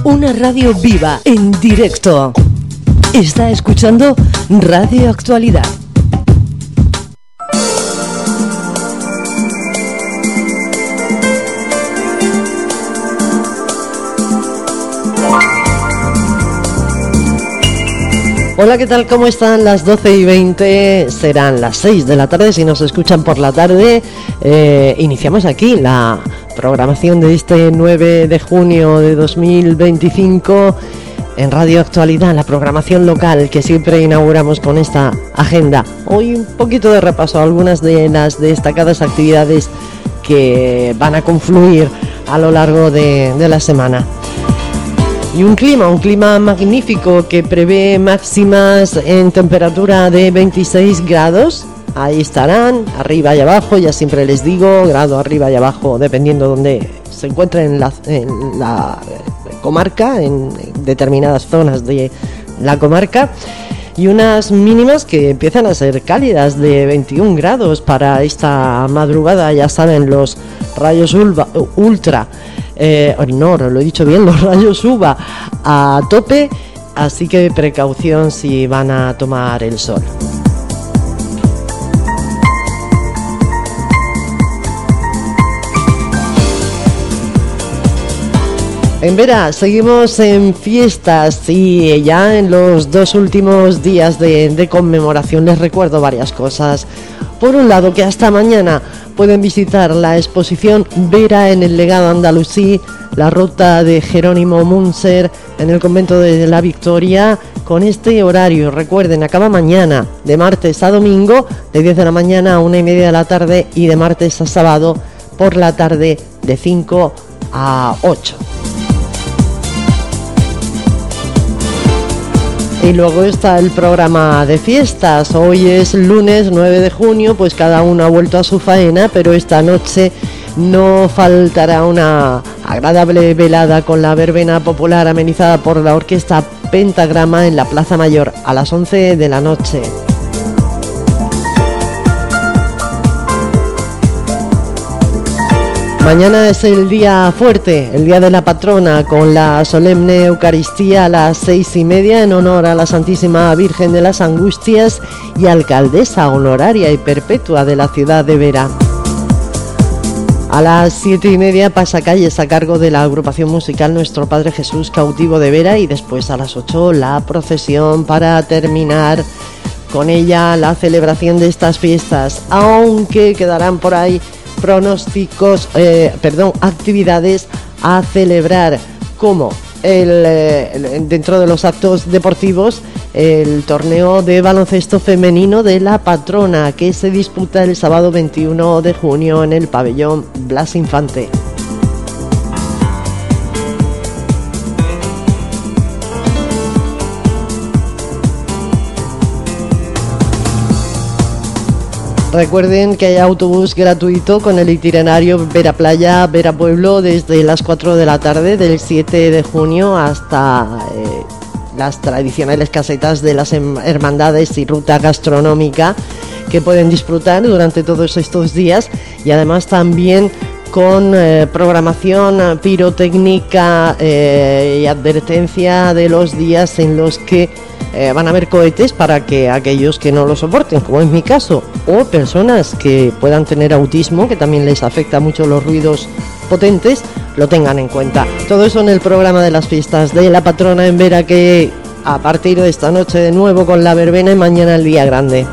Una radio viva, en directo. Está escuchando Radio Actualidad. Hola, ¿qué tal? ¿Cómo están? Las 12:20, serán las 6 de la tarde si nos escuchan por la tarde. Iniciamos aquí la programación de este 9 de junio de 2025 en Radio Actualidad, la programación local que siempre inauguramos con esta agenda. Hoy un poquito de repaso a algunas de las destacadas actividades que van a confluir a lo largo de la semana. Y un clima magnífico que prevé máximas en temperatura de 26 grados. Ahí estarán, arriba y abajo, ya siempre les digo, grado arriba y abajo, dependiendo donde se encuentren en la comarca, en determinadas zonas de la comarca. Y unas mínimas que empiezan a ser cálidas, de 21 grados para esta madrugada. Ya saben, los rayos ultra. No lo he dicho bien, los rayos UVA a tope, así que precaución si van a tomar el sol. En Vera seguimos en fiestas y ya en los dos últimos días de conmemoración les recuerdo varias cosas. Por un lado, que hasta mañana pueden visitar la exposición Vera en el legado andalusí, la ruta de Jerónimo Munser en el convento de la Victoria, con este horario. Recuerden, acaba mañana, de martes a domingo, de 10 de la mañana a 1:30 de la tarde, y de martes a sábado por la tarde de 5 a 8. Y luego está el programa de fiestas. Hoy es lunes 9 de junio, pues cada uno ha vuelto a su faena, pero esta noche no faltará una agradable velada con la verbena popular amenizada por la orquesta Pentagrama en la Plaza Mayor a las 11 de la noche. Mañana es el día fuerte, el día de la patrona, con la solemne Eucaristía a las 6:30 en honor a la Santísima Virgen de las Angustias y alcaldesa honoraria y perpetua de la ciudad de Vera. A las 7:30 pasacalles a cargo de la agrupación musical Nuestro Padre Jesús Cautivo de Vera, y después a las 8 la procesión para terminar con ella la celebración de estas fiestas, aunque quedarán por ahí actividades a celebrar, como dentro de los actos deportivos, el torneo de baloncesto femenino de la patrona, que se disputa el sábado 21 de junio en el pabellón Blas Infante. Recuerden que hay autobús gratuito con el itinerario Vera Playa, Vera Pueblo, desde las 4 de la tarde del 7 de junio hasta las tradicionales casetas de las hermandades y ruta gastronómica que pueden disfrutar durante todos estos días, y además también con programación pirotécnica y advertencia de los días en los que van a haber cohetes, para que aquellos que no lo soporten, como es mi caso, o personas que puedan tener autismo, que también les afecta mucho los ruidos potentes, lo tengan en cuenta. Todo eso en el programa de las fiestas de la patrona en Vera, que a partir de esta noche de nuevo con la verbena y mañana el día grande.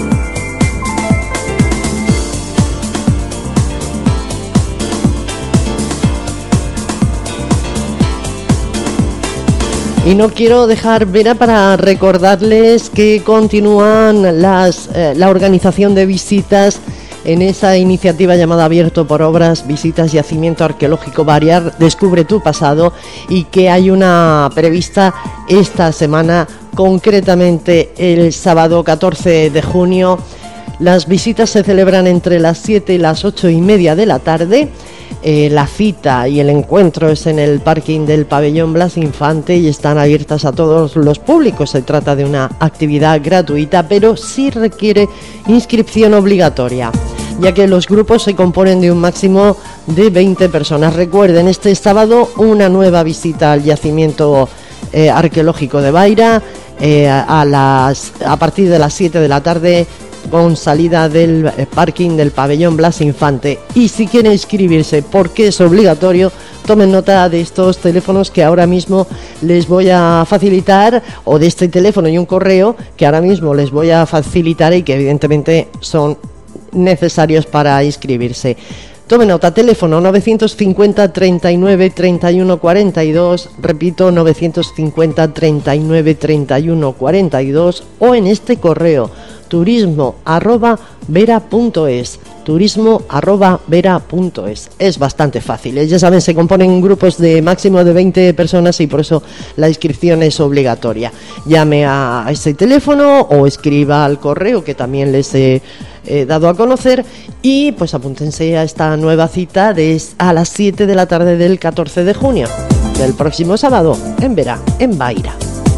Y no quiero dejar Vera para recordarles que continúan la organización de visitas en esa iniciativa llamada Abierto por Obras, Visitas Yacimiento Arqueológico Variar, Descubre tu Pasado, y que hay una prevista esta semana, concretamente el sábado 14 de junio. Las visitas se celebran entre las 7 y las 8:30 de la tarde. La cita y el encuentro es en el parking del pabellón Blas Infante y están abiertas a todos los públicos. Se trata de una actividad gratuita, pero sí requiere inscripción obligatoria. ya que los grupos se componen de un máximo de 20 personas. Recuerden, este sábado una nueva visita al yacimiento arqueológico de Beira a partir de las 7 de la tarde, con salida del parking del pabellón Blas Infante. Y si quieren inscribirse, porque es obligatorio, tomen nota de estos teléfonos que ahora mismo les voy a facilitar, o de este teléfono y un correo que ahora mismo les voy a facilitar y que evidentemente son necesarios para inscribirse. Tome nota: teléfono 950 39 31 42, repito, 950 39 31 42, o en este correo turismo@vera.es, turismo@vera.es. Es bastante fácil, ya saben, se componen grupos de máximo de 20 personas y por eso la inscripción es obligatoria. Llame a ese teléfono o escriba al correo que también les he dado a conocer, y pues apúntense a esta nueva cita a las 7 de la tarde del 14 de junio del próximo sábado en Vera, en Beira.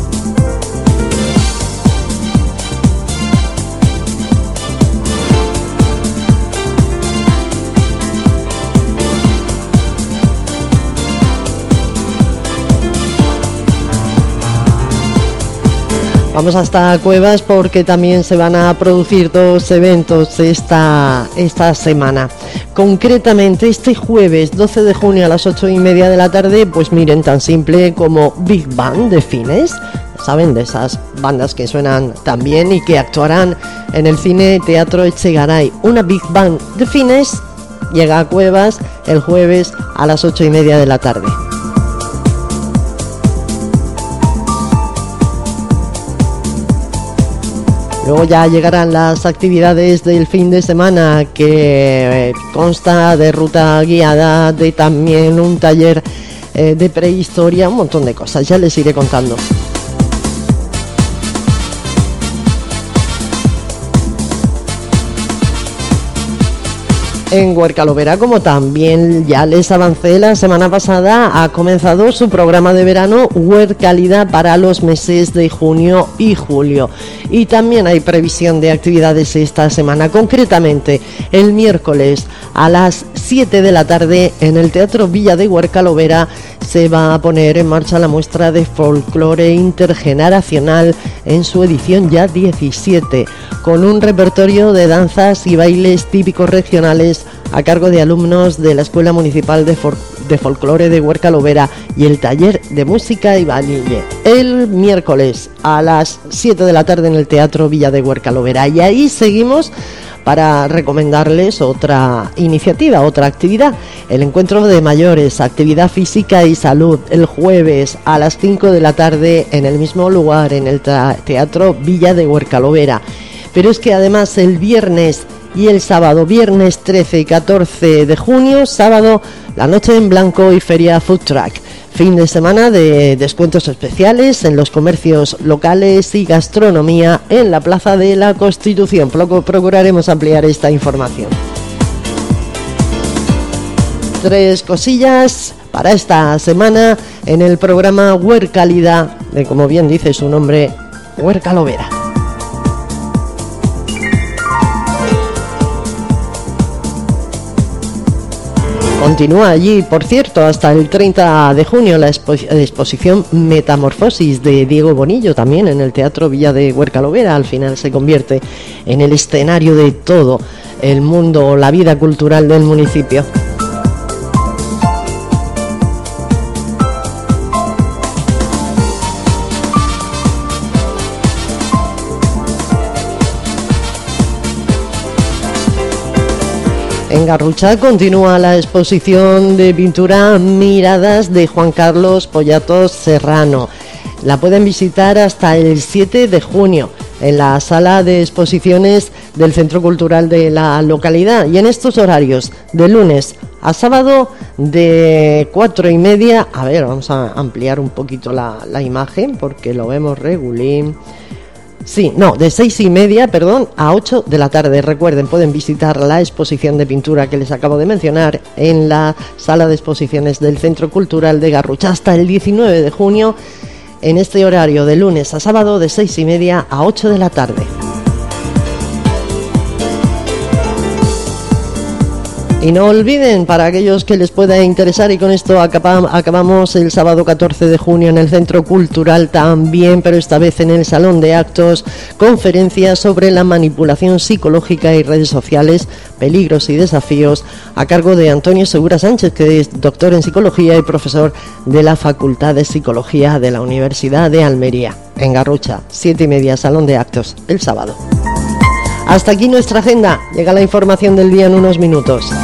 Vamos hasta Cuevas porque también se van a producir dos eventos esta semana. Concretamente este jueves 12 de junio a las 8:30 de la tarde, pues miren, tan simple como Big Band de Fines. ¿Saben? De esas bandas que suenan tan bien y que actuarán en el Cine Teatro Echegaray. Una Big Band de Fines llega a Cuevas el jueves a las 8:30 de la tarde. Luego ya llegarán las actividades del fin de semana, que consta de ruta guiada, de también un taller de prehistoria, un montón de cosas, ya les iré contando. En Huercalovera, como también ya les avancé la semana pasada, ha comenzado su programa de verano Huercálida para los meses de junio y julio. Y también hay previsión de actividades esta semana, concretamente el miércoles a las 7 de la tarde en el Teatro Villa de Huercalovera se va a poner en marcha la muestra de folclore intergeneracional en su edición ya 17, con un repertorio de danzas y bailes típicos regionales a cargo de alumnos de la Escuela Municipal de Folclore de Huercalovera y el taller de música y baile el miércoles a las 7 de la tarde en el Teatro Villa de Huercalovera. Y ahí seguimos para recomendarles otra iniciativa, otra actividad, el encuentro de mayores, actividad física y salud, el jueves a las 5 de la tarde en el mismo lugar, en el Teatro Villa de Huercalovera. Pero es que además el viernes y el sábado, viernes 13 y 14 de junio, sábado, la noche en blanco y feria food truck. Fin de semana de descuentos especiales en los comercios locales y gastronomía en la Plaza de la Constitución. Procuraremos ampliar esta información. 3 cosillas para esta semana en el programa Huercálida, de, como bien dice su nombre, Huercalovera. Continúa allí, por cierto, hasta el 30 de junio la exposición Metamorfosis de Diego Bonillo, también en el Teatro Villa de Huercalovera. Al final se convierte en el escenario de todo el mundo, la vida cultural del municipio. En Garrucha continúa la exposición de pintura Miradas de Juan Carlos Pollatos Serrano. La pueden visitar hasta el 7 de junio en la sala de exposiciones del Centro Cultural de la localidad, y en estos horarios de lunes a sábado de 4:30. A ver, vamos a ampliar un poquito la imagen porque lo vemos regulín. Sí, no, de 6:30, a 8 de la tarde. Recuerden, pueden visitar la exposición de pintura que les acabo de mencionar en la sala de exposiciones del Centro Cultural de Garrucha hasta el 19 de junio, en este horario de lunes a sábado de 6:30 a 8 de la tarde. Y no olviden, para aquellos que les pueda interesar, y con esto acabamos el sábado 14 de junio en el Centro Cultural también, pero esta vez en el Salón de Actos, conferencia sobre la manipulación psicológica y redes sociales, peligros y desafíos, a cargo de Antonio Segura Sánchez, que es doctor en psicología y profesor de la Facultad de Psicología de la Universidad de Almería, en Garrucha, 7:30, Salón de Actos, el sábado. Hasta aquí nuestra agenda. Llega la información del día en unos minutos.